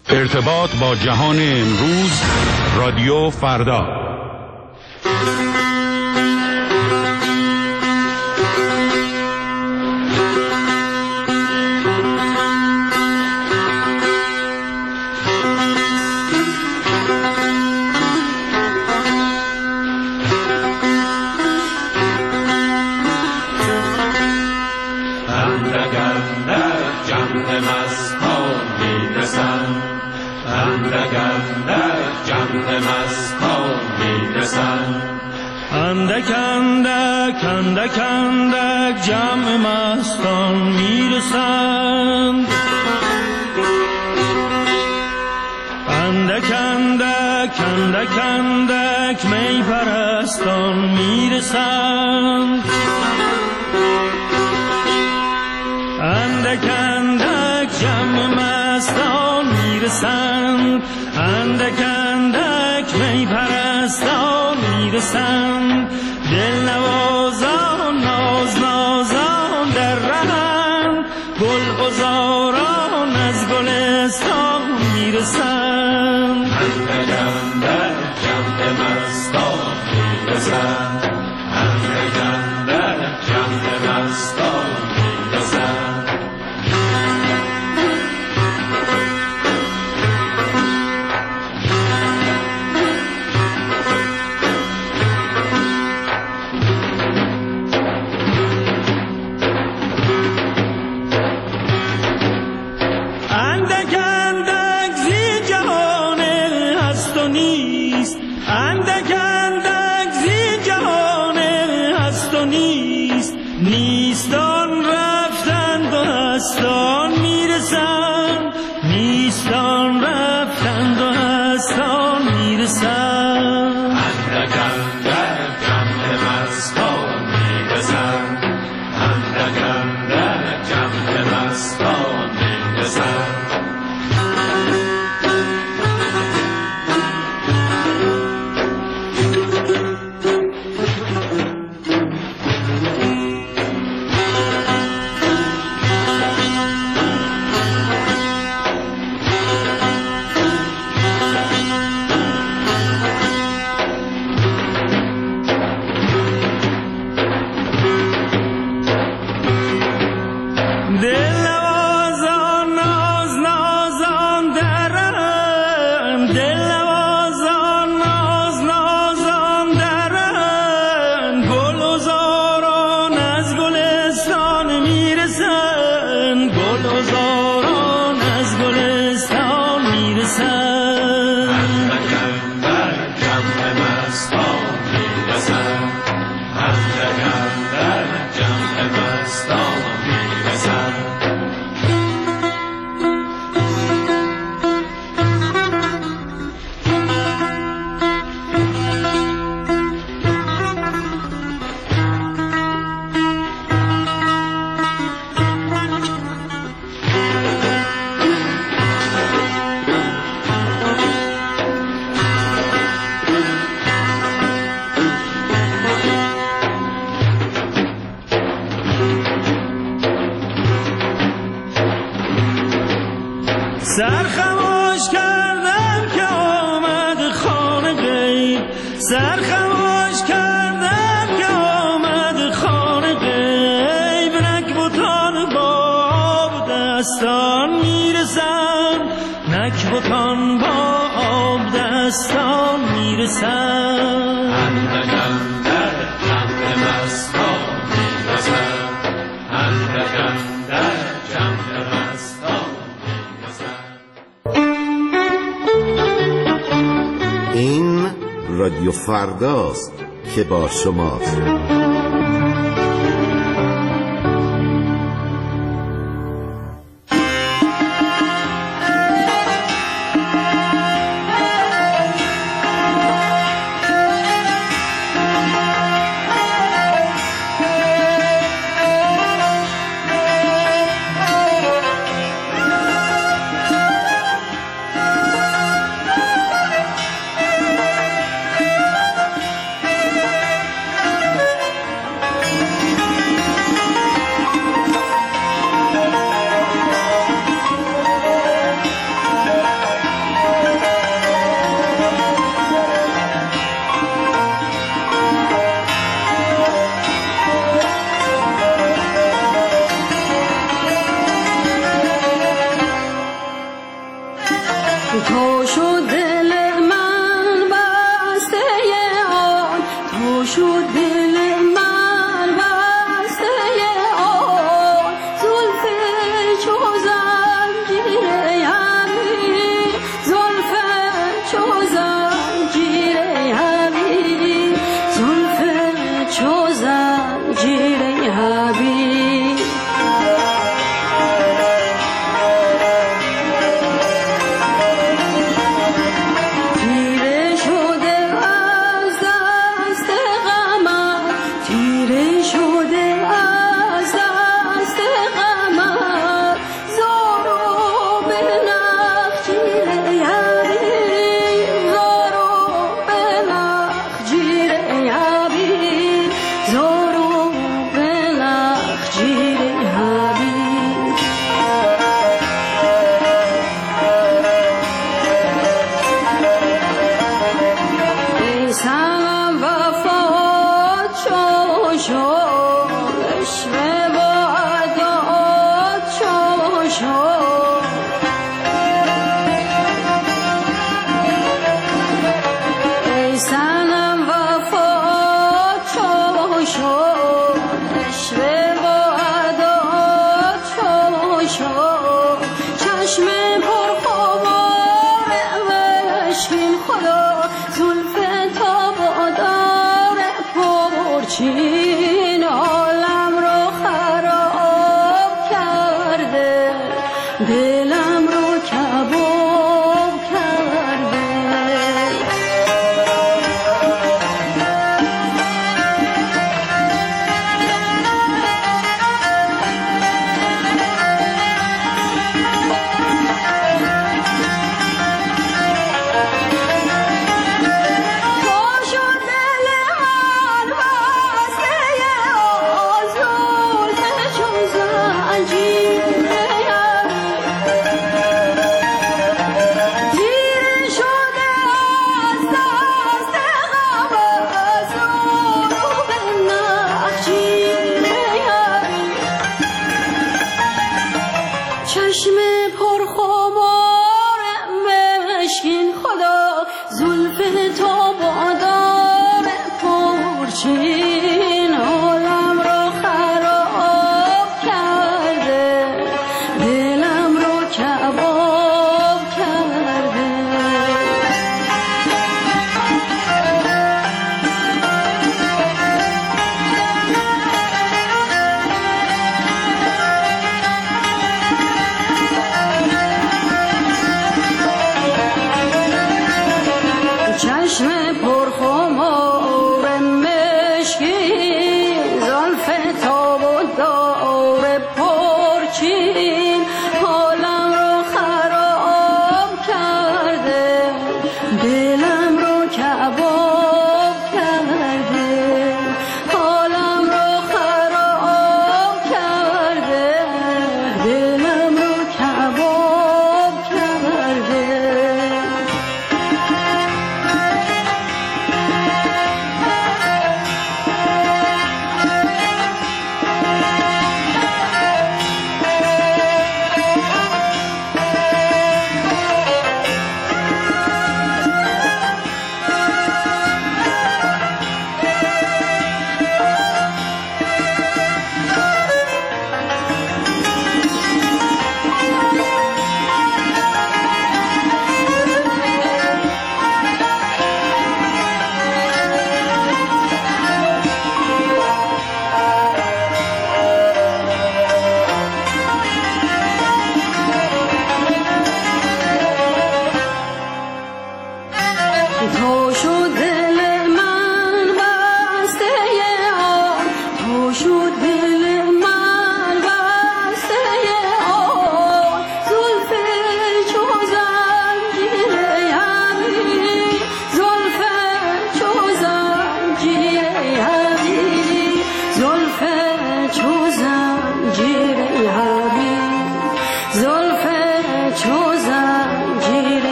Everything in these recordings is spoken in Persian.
ارتباط با جهان امروز، رادیو فردا. اندک اندک اندک جمع مستان میرسند، اندک اندک اندک اندک می پرستان میرسند، اندک اندک جمع مستان میرسند، اندک اندک می پرستان میرسند، دل نوازان ناز نازان در رهند، گل گزاران از گلستان میرسند، اندک اندک جمع مستان میرسند، اندک اندک جمع مستان میرسند. نیستان رفتند و هستان میرسند، نیستان رفتند و هستان میرسند، اندک اندک جمع مستان میرسند، اندک اندک جمع مستان میرسند. سرخموش کردم که آمد خانه غیب، سرخموش کردم که آمد خانه غیب، نکبتان با آب دستان میرسند، نکبتان با آب دستان میرسند، اندک اندک جمع مستان میرسند، اندک اندک جمع مستان. این رادیو فرداست که با شماست. تو شد دل من بسته آن، تو شد دل من بسته آن، زلف چو زنجیر یمی، زلف چو زنجیر یمی، زلف چو زنجیر یمی.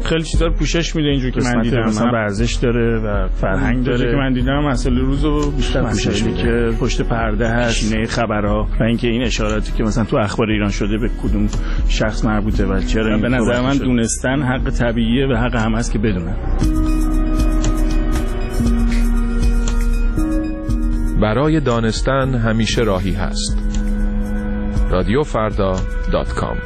خیلی چیزا رو پوشش میده اینجور که من دیدم، مثلا ورزش داره و فرهنگ داره که من دیدم، مسائل روزو بیشتر پوشش میده که پشت پرده هست، نه خبرها و اینکه این اشاراتی که مثلا تو اخبار ایران شده به کدوم شخص مربوطه و چرا. به نظر من دونستن حق طبیعیه و حق هم هست که بدونن. برای دانستن همیشه راهی هست. رادیوفردا.com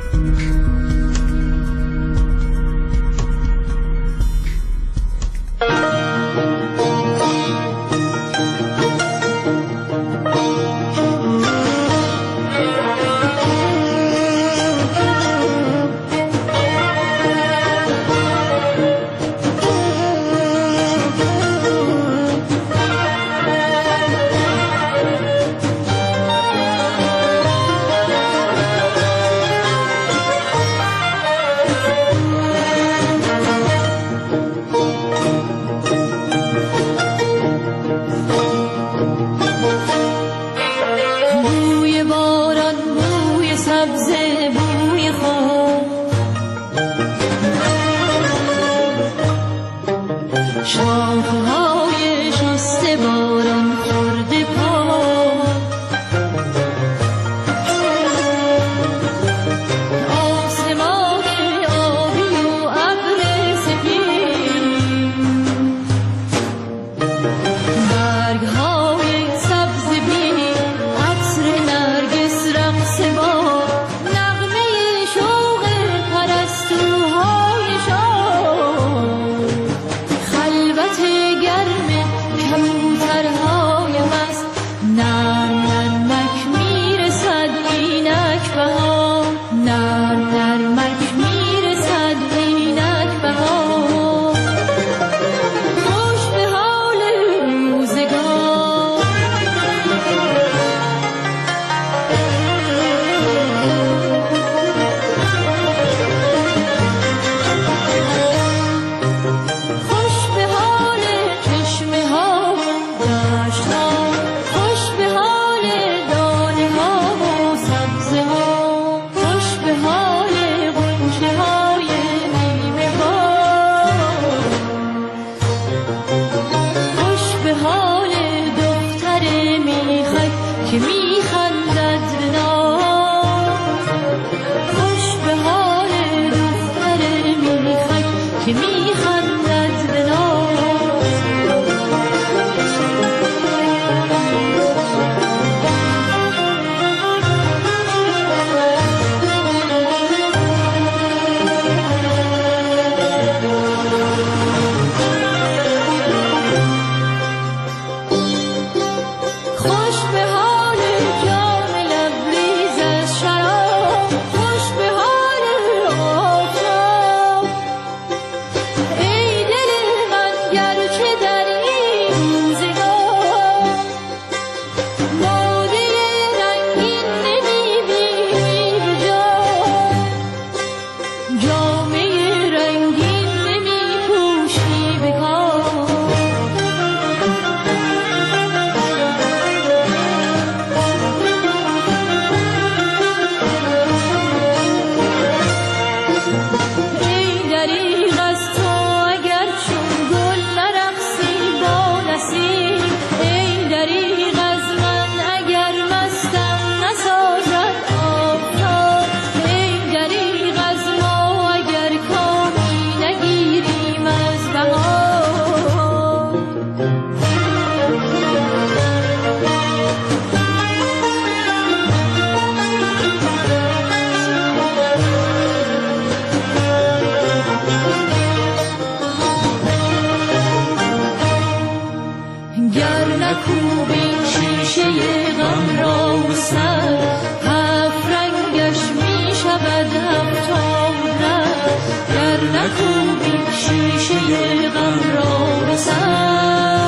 شیشه غم را به سر